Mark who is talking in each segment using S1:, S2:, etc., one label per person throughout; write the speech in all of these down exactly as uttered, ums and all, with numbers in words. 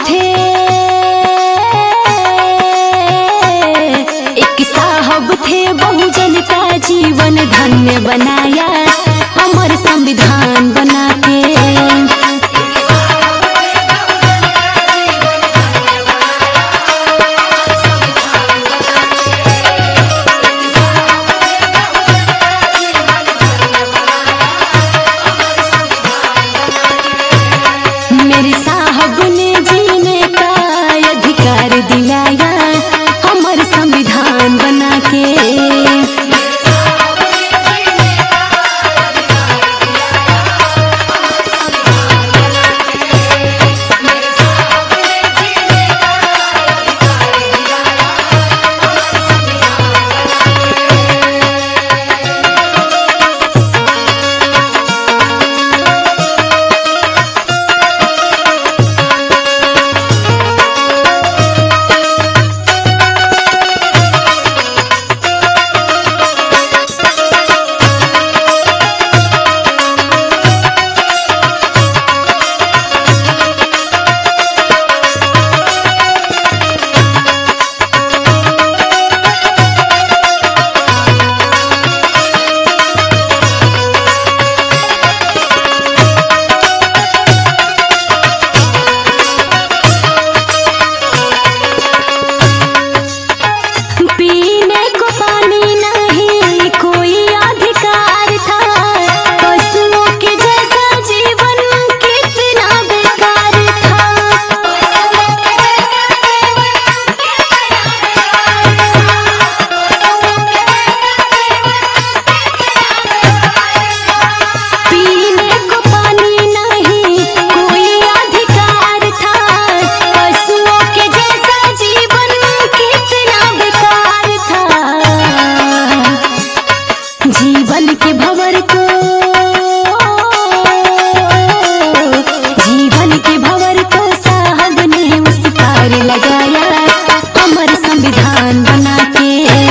S1: थे, एक साहब थे, बहुजन का जीवन धन्य बनाया अमर संविधान बना के। मेरे साहब ने जीने का अधिकार दिलाया अमर संविधान बना के। जीवन के भंवर को जीवन के भंवर को साहब ने उस पार लगाया अमर संविधान बना के।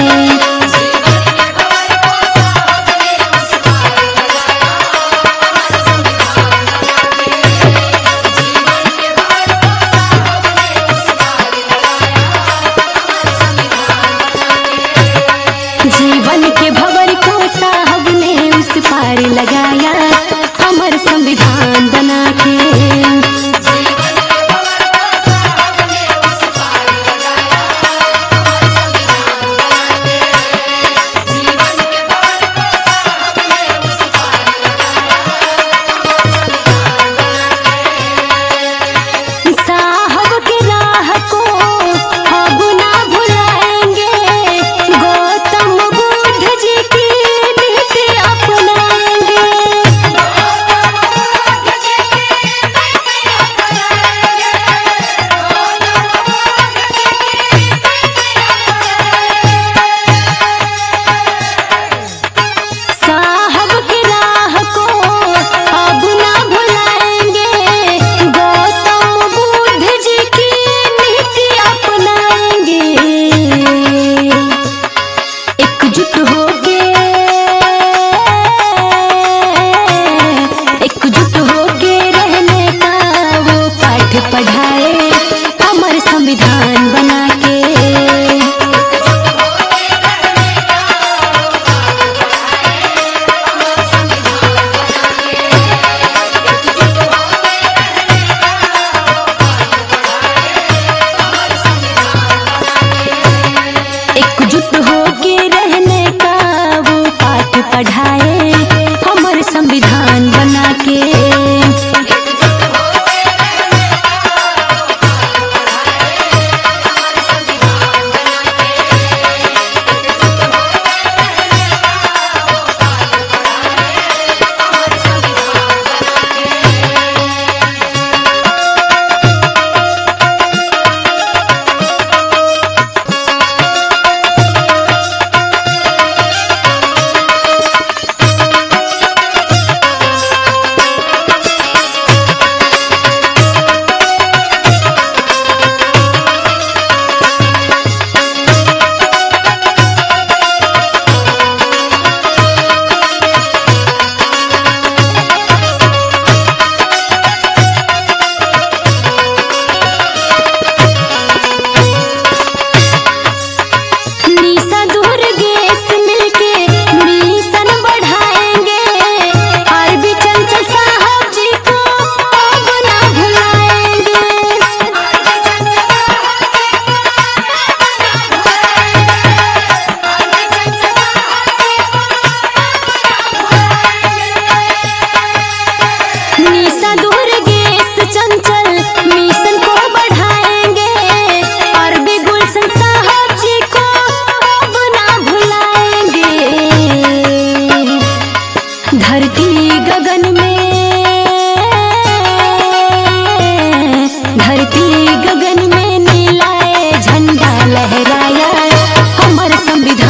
S1: जीवन के भंवर को साहब ने उस पार लगाया अमर संविधान बना के। साहब के राह को अब ना भुलाएंगे, गौतम बुद्ध जी की नीति अपनाएंगे। साहब के राह को अब ना भुलाएंगे, गौतम बुद्ध जी की नीति अपनाएंगे। एकजुट होके एकजुट होके रहने का वो पाठ पढ़ाए अमर संविधान बना के। एकजुट होके रहने का वो पाठ पढ़ाए अमर संविधान बना के। संविधान